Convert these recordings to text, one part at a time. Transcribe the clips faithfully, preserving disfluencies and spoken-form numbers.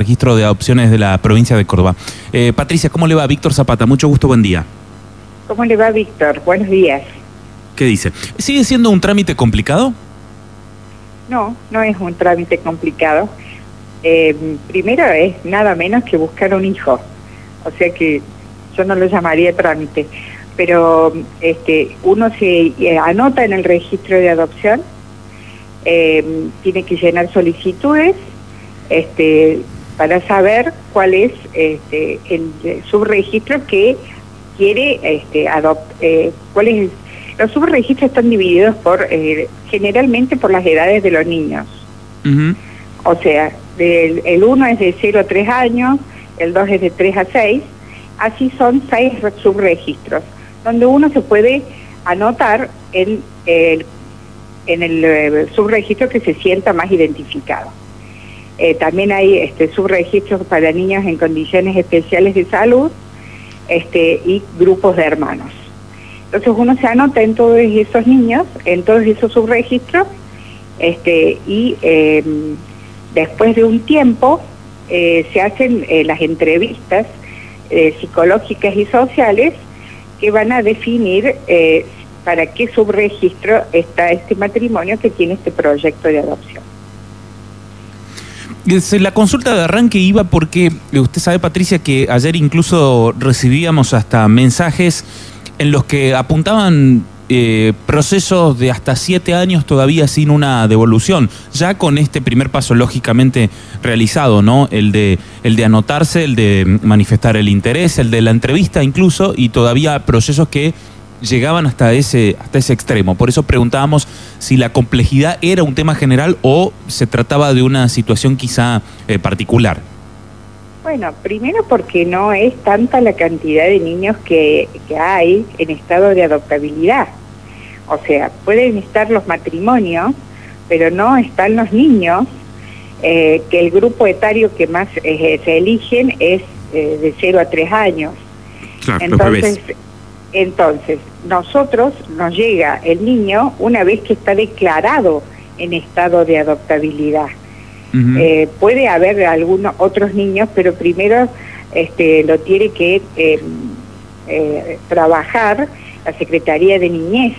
registro de adopciones de la provincia de Córdoba. Eh, Patricia, ¿cómo le va? Víctor Zapata, mucho gusto, buen día. ¿Cómo le va, Víctor? Buenos días. ¿Qué dice? ¿Sigue siendo un trámite complicado? No, no es un trámite complicado. Eh, primero es nada menos que buscar un hijo. O sea que yo no lo llamaría trámite. Pero este, uno se eh, anota en el registro de adopción, eh, tiene que llenar solicitudes este, para saber cuál es este, el subregistro que quiere este, adoptar. Eh, cuál es, los subregistros están divididos por eh, generalmente por las edades de los niños. Uh-huh. O sea, el, el uno es de cero a tres años, el dos es de tres a seis, así son seis subregistros, donde uno se puede anotar en el, en el eh, subregistro que se sienta más identificado. Eh, también hay este, subregistros para niños en condiciones especiales de salud este, y grupos de hermanos. Entonces uno se anota en todos esos niños, en todos esos subregistros, este, y eh, después de un tiempo eh, se hacen eh, las entrevistas eh, psicológicas y sociales que van a definir eh, para qué subregistro está este matrimonio que tiene este proyecto de adopción. La consulta de arranque iba porque usted sabe, Patricia, que ayer incluso recibíamos hasta mensajes en los que apuntaban eh, procesos de hasta siete años todavía sin una devolución, ya con este primer paso lógicamente realizado, ¿no? El de, el de anotarse, el de manifestar el interés, el de la entrevista incluso, y todavía procesos que llegaban hasta ese, hasta ese extremo. Por eso preguntábamos si la complejidad era un tema general o se trataba de una situación quizá eh, particular. Bueno, primero porque no es tanta la cantidad de niños que, que hay en estado de adoptabilidad. O sea, pueden estar los matrimonios, pero no están los niños, eh, que el grupo etario que más eh, se eligen es eh, de cero a tres años. Claro, entonces, entonces, nosotros nos llega el niño una vez que está declarado en estado de adoptabilidad. Uh-huh. Eh, puede haber algunos otros niños, pero primero este, lo tiene que eh, eh, trabajar la Secretaría de Niñez,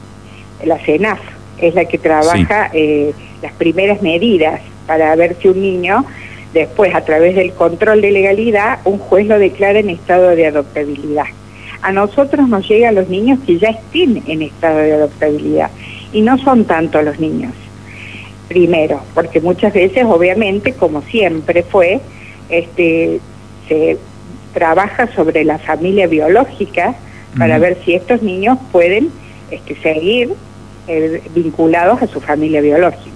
la CENAF, es la que trabaja sí. eh, las primeras medidas para ver si un niño, después a través del control de legalidad, un juez lo declara en estado de adoptabilidad. A nosotros nos llegan los niños que ya estén en estado de adoptabilidad, y no son tantos los niños. Primero, porque muchas veces, obviamente, como siempre fue, este, se trabaja sobre la familia biológica para uh-huh. ver si estos niños pueden este, seguir eh, vinculados a su familia biológica.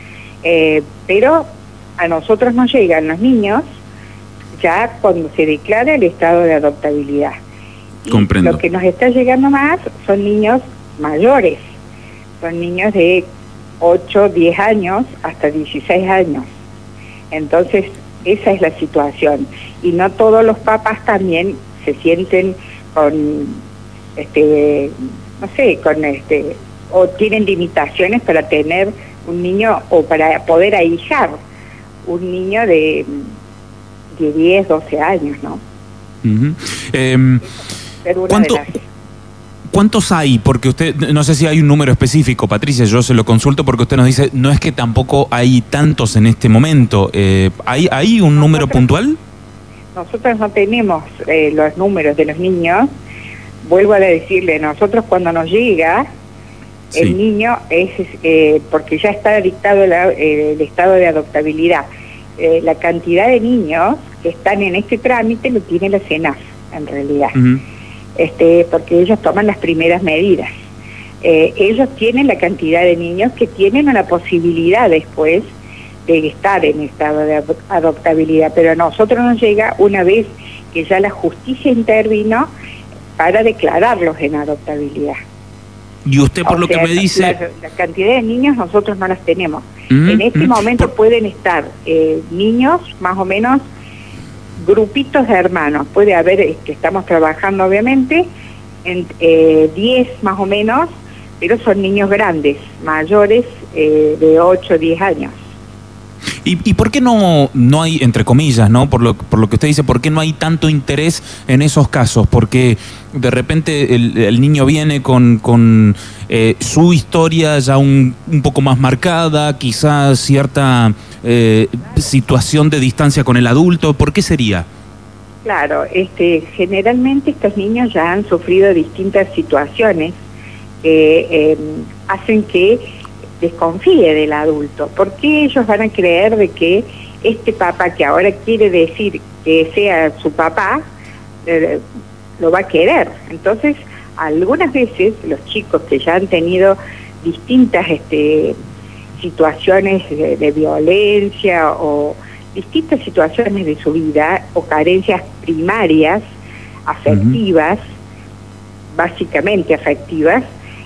Eh, pero a nosotros nos llegan los niños ya cuando se declara el estado de adoptabilidad. Y Comprendo. Lo que nos está llegando más son niños mayores, son niños de ocho, diez años hasta dieciséis años. Entonces, esa es la situación. Y no todos los papás también se sienten con, este, no sé, con este, o tienen limitaciones para tener un niño o para poder ahijar un niño de, de diez, doce años, ¿no? Uh-huh. eh, ¿Cuánto, ¿Cuántos hay? Porque usted, no sé si hay un número específico, Patricia, yo se lo consulto porque usted nos dice, no es que tampoco hay tantos en este momento. Eh, ¿hay, ¿Hay un número nosotros, puntual? Nosotros no tenemos eh, los números de los niños. Vuelvo a decirle, nosotros cuando nos llega, sí. el niño es, eh, porque ya está dictado la, eh, el estado de adoptabilidad. Eh, la cantidad de niños que están en este trámite lo tiene la CENAF, en realidad. Uh-huh. Este, porque ellos toman las primeras medidas. Eh, ellos tienen la cantidad de niños que tienen una posibilidad después de estar en estado de adoptabilidad, pero a nosotros nos llega una vez que ya la justicia intervino para declararlos en adoptabilidad. Y usted, por o lo sea, que me dice... La, la cantidad de niños nosotros no las tenemos. Uh-huh. En este uh-huh. momento por... pueden estar eh, niños más o menos grupitos de hermanos, puede haber, que estamos trabajando obviamente, en eh, diez más o menos, pero son niños grandes, mayores eh, de ocho o diez años. ¿Y, y por qué no, no hay, entre comillas, ¿no? Por lo, por lo que usted dice, ¿por qué no hay tanto interés en esos casos? Porque de repente el, el niño viene con, con eh, su historia ya un, un poco más marcada, quizás cierta eh, situación de distancia con el adulto. ¿Por qué sería? Claro, este, generalmente estos niños ya han sufrido distintas situaciones que eh, hacen que desconfíe del adulto. ¿Por qué ellos van a creer de que este papá, que ahora quiere decir que sea su papá, eh, lo va a querer? Entonces, algunas veces los chicos que ya han tenido distintas este, situaciones de, de violencia o distintas situaciones de su vida o carencias primarias, afectivas, uh-huh. básicamente afectivas,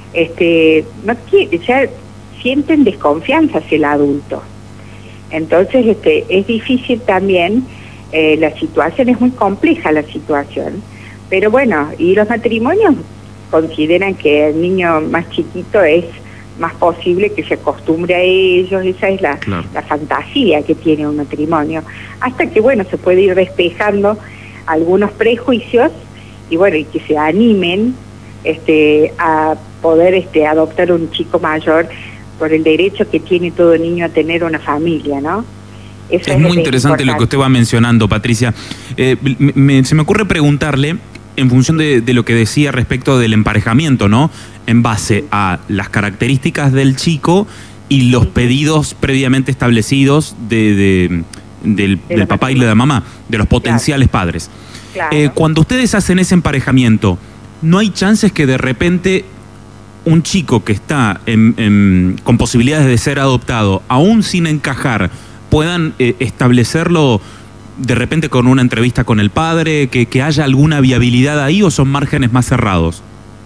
este, no quiere, ya sienten desconfianza hacia el adulto. Entonces este, es difícil también, eh, la situación es muy compleja la situación, pero bueno, y los matrimonios consideran que el niño más chiquito es más posible que se acostumbre a ellos, esa es la, claro. la fantasía que tiene un matrimonio, hasta que bueno, se puede ir despejando algunos prejuicios y bueno, y que se animen este, a poder este, adoptar un chico mayor por el derecho que tiene todo niño a tener una familia, ¿no? Eso es, es muy interesante importante. Lo que usted va mencionando, Patricia. Eh, me, se me ocurre preguntarle, en función de, de lo que decía respecto del emparejamiento, ¿no? En base a las características del chico y los pedidos previamente establecidos de, de, del, de del papá y de la mamá, de los potenciales claro. padres. Claro. Eh, cuando ustedes hacen ese emparejamiento, ¿no hay chances que de repente un chico que está en, en, con posibilidades de ser adoptado, aún sin encajar, puedan eh, establecerlo de repente con una entrevista con el padre, que, que haya alguna viabilidad ahí, o son márgenes más cerrados?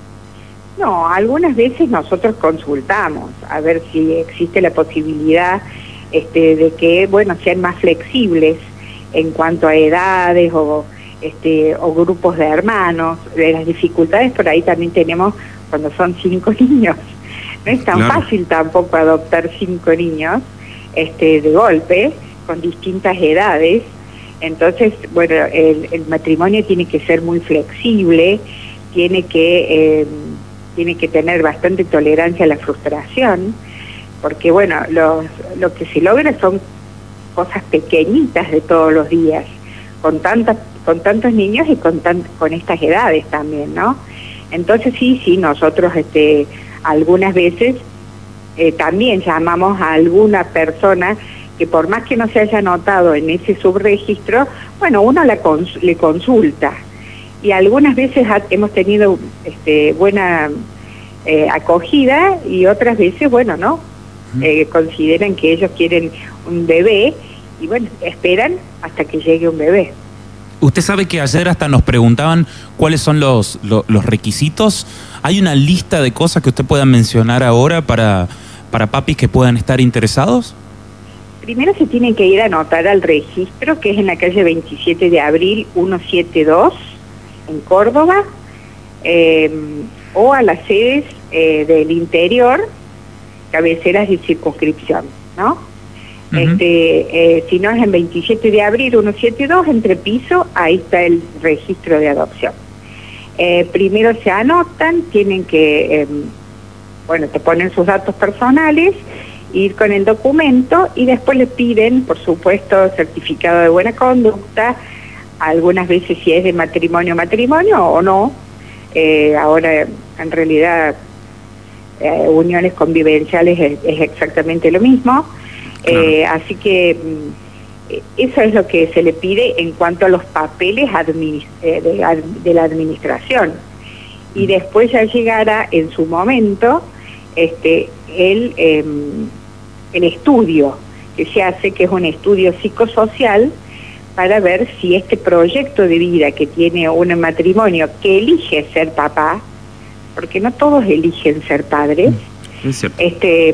No, algunas veces nosotros consultamos a ver si existe la posibilidad este, de que, bueno, sean más flexibles en cuanto a edades o, este, o grupos de hermanos. De las dificultades por ahí también tenemos cuando son cinco niños. No es tan claro. fácil tampoco adoptar cinco niños este, de golpe, con distintas edades. Entonces, bueno, el, el matrimonio tiene que ser muy flexible, tiene que... Eh, tiene que tener bastante tolerancia a la frustración, porque bueno, los, lo que se logra son cosas pequeñitas de todos los días, con tantas, con tantos niños y con tan, con estas edades también, ¿no? Entonces sí, sí, nosotros este, algunas veces eh, también llamamos a alguna persona que por más que no se haya anotado en ese subregistro, bueno, uno la cons le consulta. Y algunas veces ha, hemos tenido este, buena eh, acogida y otras veces, bueno, no, eh, consideran que ellos quieren un bebé y bueno, esperan hasta que llegue un bebé. Usted sabe que ayer hasta nos preguntaban cuáles son los, los, los requisitos. ¿Hay una lista de cosas que usted pueda mencionar ahora para, para papis que puedan estar interesados? Primero se tienen que ir a anotar al registro, que es en la calle veintisiete de abril, ciento setenta y dos, en Córdoba, eh, o a las sedes eh, del interior, cabeceras de circunscripción, ¿no? Uh-huh. Este, eh, si no es en veintisiete de abril, ciento setenta y dos, entre piso, ahí está el registro de adopción. Eh, primero se anotan, tienen que, eh, bueno, te ponen sus datos personales, ir con el documento y después le piden, por supuesto, certificado de buena conducta, algunas veces si es de matrimonio, matrimonio o no. Eh, ahora, en realidad, eh, uniones convivenciales es, es exactamente lo mismo. Claro. Eh, así que eh, eso es lo que se le pide en cuanto a los papeles administ eh, de, de la administración. Y después ya llegará en su momento este, el, eh, el estudio que se hace, que es un estudio psicosocial, para ver si este proyecto de vida que tiene un matrimonio que elige ser papá, porque no todos eligen ser padres, es este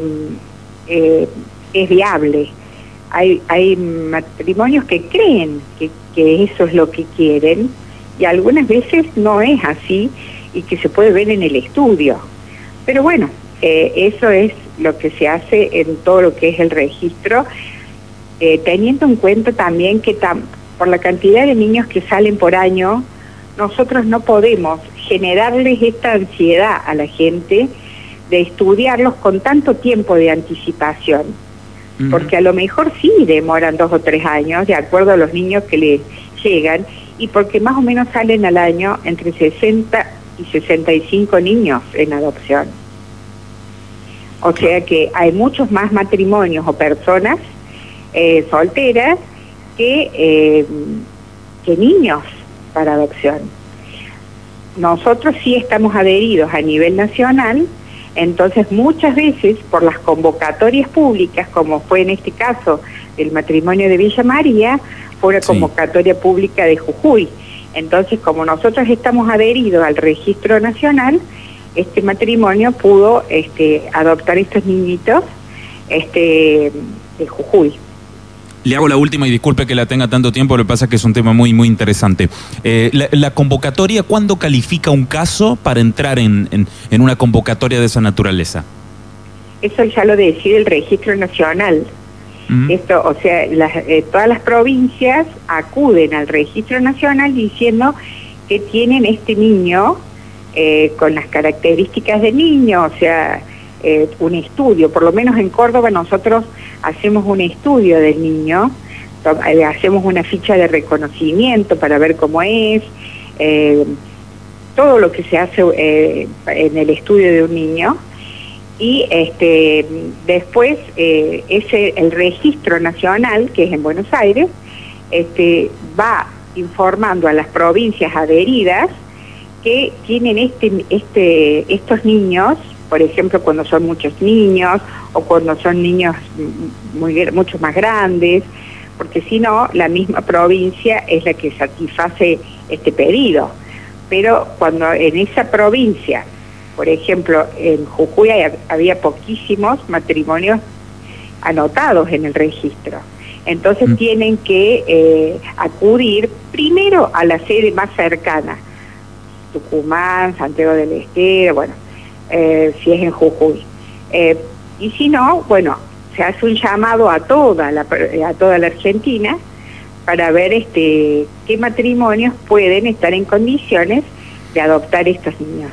eh, es viable. Hay, hay matrimonios que creen que, que eso es lo que quieren y algunas veces no es así y que se puede ver en el estudio. Pero bueno, eh, eso es lo que se hace en todo lo que es el registro. eh, teniendo en cuenta también que tam por la cantidad de niños que salen por año, nosotros no podemos generarles esta ansiedad a la gente de estudiarlos con tanto tiempo de anticipación, uh-huh. porque a lo mejor sí demoran dos o tres años, de acuerdo a los niños que les llegan, y porque más o menos salen al año entre sesenta y sesenta y cinco niños en adopción. O sea que hay muchos más matrimonios o personas eh, solteras que, eh, que niños para adopción. Nosotros sí estamos adheridos a nivel nacional, entonces muchas veces por las convocatorias públicas, como fue en este caso del matrimonio de Villa María, fue una convocatoria sí. pública de Jujuy. Entonces, como nosotros estamos adheridos al registro nacional, este matrimonio pudo este, adoptar estos niñitos este, de Jujuy. Le hago la última y disculpe que la tenga tanto tiempo, lo que pasa es que es un tema muy muy interesante. Eh, la, la convocatoria, ¿cuándo califica un caso para entrar en, en, en una convocatoria de esa naturaleza? Eso ya lo decide el registro nacional. Uh-huh. Esto, o sea, las, eh, todas las provincias acuden al registro nacional diciendo que tienen este niño eh, con las características de niño, o sea, eh, un estudio. Por lo menos en Córdoba nosotros hacemos un estudio del niño, hacemos una ficha de reconocimiento para ver cómo es, eh, todo lo que se hace eh, en el estudio de un niño, y este después eh, ese el registro nacional, que es en Buenos Aires, este va informando a las provincias adheridas que tienen este este estos niños, por ejemplo, cuando son muchos niños o cuando son niños muy mucho más grandes, porque si no, la misma provincia es la que satisface este pedido. Pero cuando en esa provincia, por ejemplo, en Jujuy había poquísimos matrimonios anotados en el registro. Entonces mm. tienen que eh, acudir primero a la sede más cercana, Tucumán, Santiago del Estero, bueno, eh, si es en Jujuy. Eh, y si no, bueno, se hace un llamado a toda la, a toda la Argentina para ver este qué matrimonios pueden estar en condiciones de adoptar estos niños.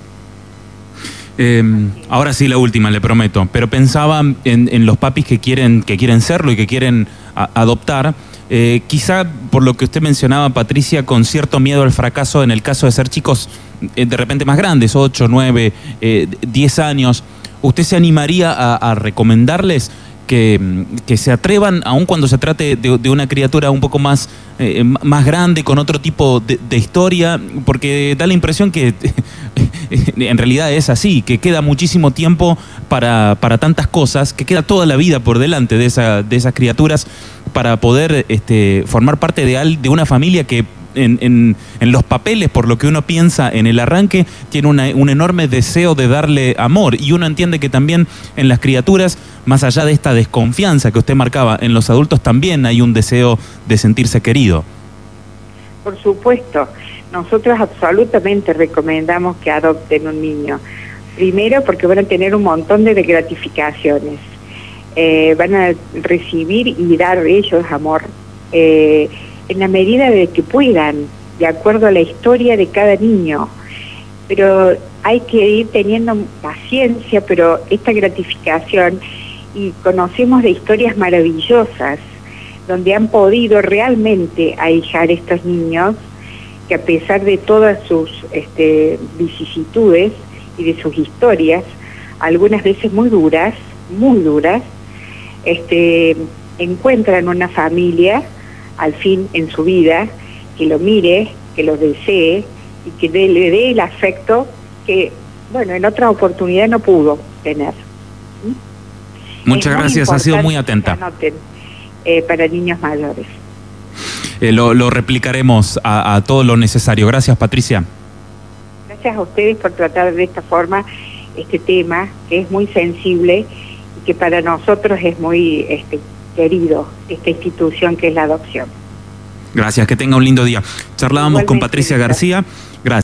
Eh, ahora sí, la última, le prometo, pero pensaba en, en los papis que quieren, que quieren serlo y que quieren a, adoptar, eh, quizá por lo que usted mencionaba, Patricia, con cierto miedo al fracaso en el caso de ser chicos eh, de repente más grandes, ocho, nueve, diez años, ¿usted se animaría a, a recomendarles que, que se atrevan, aun cuando se trate de, de una criatura un poco más, eh, más grande, con otro tipo de, de historia? Porque da la impresión que en realidad es así, que queda muchísimo tiempo para, para tantas cosas, que queda toda la vida por delante de, esa, de esas criaturas para poder este, formar parte de, al, de una familia que en, en, en los papeles, por lo que uno piensa en el arranque, tiene una, un enorme deseo de darle amor, y uno entiende que también en las criaturas, más allá de esta desconfianza que usted marcaba, en los adultos también hay un deseo de sentirse querido. Por supuesto. Nosotros absolutamente recomendamos que adopten un niño. Primero porque van a tener un montón de gratificaciones. Eh, van a recibir y dar ellos amor eh, en la medida de que puedan, de acuerdo a la historia de cada niño. Pero hay que ir teniendo paciencia, pero esta gratificación, y conocemos de historias maravillosas donde han podido realmente ahijar estos niños, que a pesar de todas sus este, vicisitudes y de sus historias, algunas veces muy duras, muy duras, este, encuentran una familia, al fin en su vida, que lo mire, que lo desee y que de, le dé el afecto que, bueno, en otra oportunidad no pudo tener. ¿Mm? Muchas gracias, ha sido muy atenta. Anoten, eh, para niños mayores. Eh, lo, lo replicaremos a, a todo lo necesario. Gracias, Patricia. Gracias a ustedes por tratar de esta forma este tema, que es muy sensible y que para nosotros es muy este, querido, esta institución que es la adopción. Gracias, que tenga un lindo día. Charlábamos Igualmente, con Patricia García. Gracias.